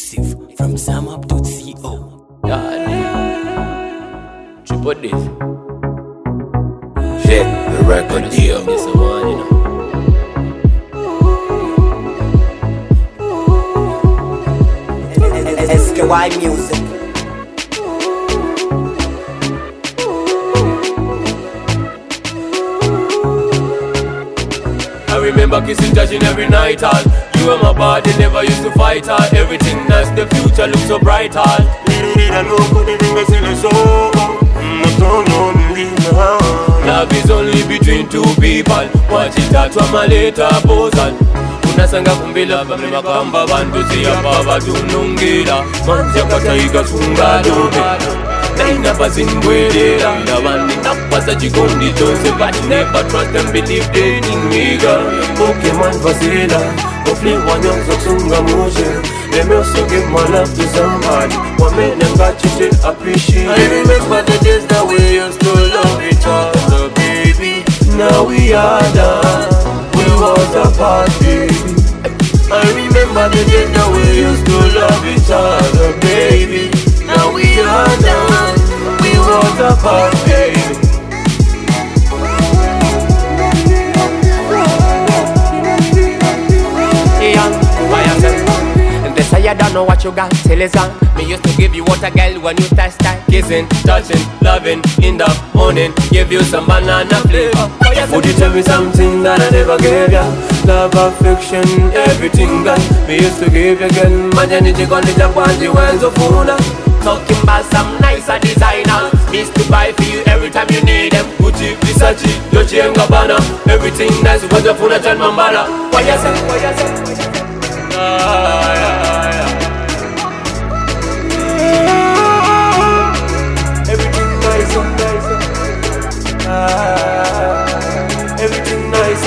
Exclusive from SamUp.co. God, triple this. Shit, the record deal. This the one, you know. SKY Music. I remember kissing, touching every night, all. You were my body, never used to fight, all. Everything nice, the future looks so bright, all. Love is only between two people. Watch it out from a later bosan. Unasanga kumbila pamema kamba bantu siyapa batunungila. Manzi akataiga sunga dobe Naina bazingwelera Ndabandi napasa chikondi chose But never trust and believe they in me, girl. Okay man vasila Hopefully one young sunga motion. Let me also give my love to somebody. One man and got you to appreciate. I remember the days that we used to love each other, baby. Now we are done. We was apart, baby. I remember the days that we used to love each other, baby. Now we are done. We was apart, baby. I don't know what you got till it's on. Me used to give you water, girl, when you start Kissing, touching, loving, in the morning. Give you some banana flavor. Would you tell me something that I never gave ya? Love, affection, everything, girl. Me used to give you, girl. Majani chikoni chapwanji wenzo funa. Talking about some nicer designer. Me used to buy for you every time you need them. Gucci, Versace, Dolce & Gabbana. Everything nice, was a funa chan mambala. What you say? What you say? Everything nice, everything nice,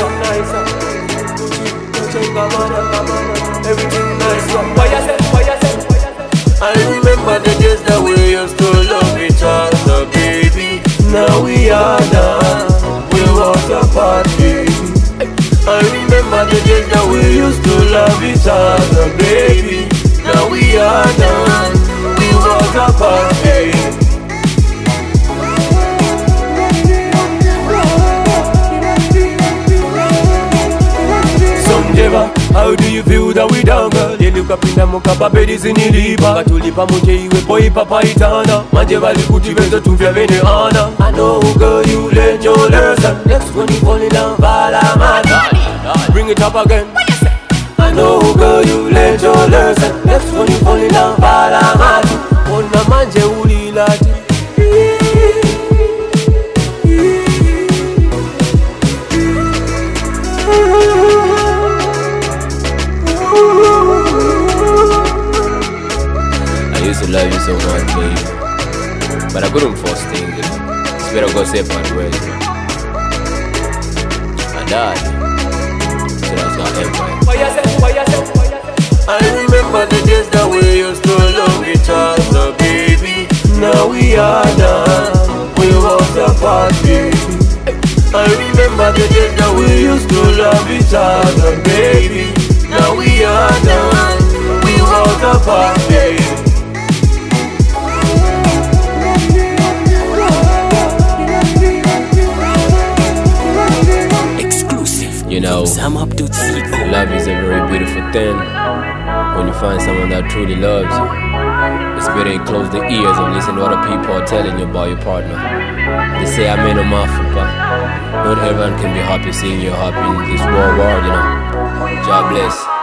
everything nice. What you say? What you say? I remember the days that we used to love each other, baby. Now we are done. We was apart, baby. I remember the days that we used to love each other, baby. Now we are done. We was apart, baby. How do you feel that we down, girl? You look up in the mukapa bedi zinilipa Katulipa muje iwe boy papa itana Manje vali kutivenza tumfya vene ana I know, girl, you learn your lesson. Next when you fall in love, vala mata. Bring it up again. I know, girl, you learn your lesson. Next when you fall in love, vala mata. Ona manje ulilati I used to love you so much, baby, but I couldn't force things, you know. It's better go separate ways, you know. I died, so that's not empire. I remember the days that we used to love each other, baby. Now we are done. We was apart, baby. I remember the days that we used to love each other, baby. Now we are done. We was apart, baby. You know, SamUp.co. love is a very beautiful thing. When you find someone that truly loves you, it's better you close the ears and listen to what other people are telling you about your partner. They say I'm in a mafia, not everyone can be happy seeing you happy in this world, you know. God bless.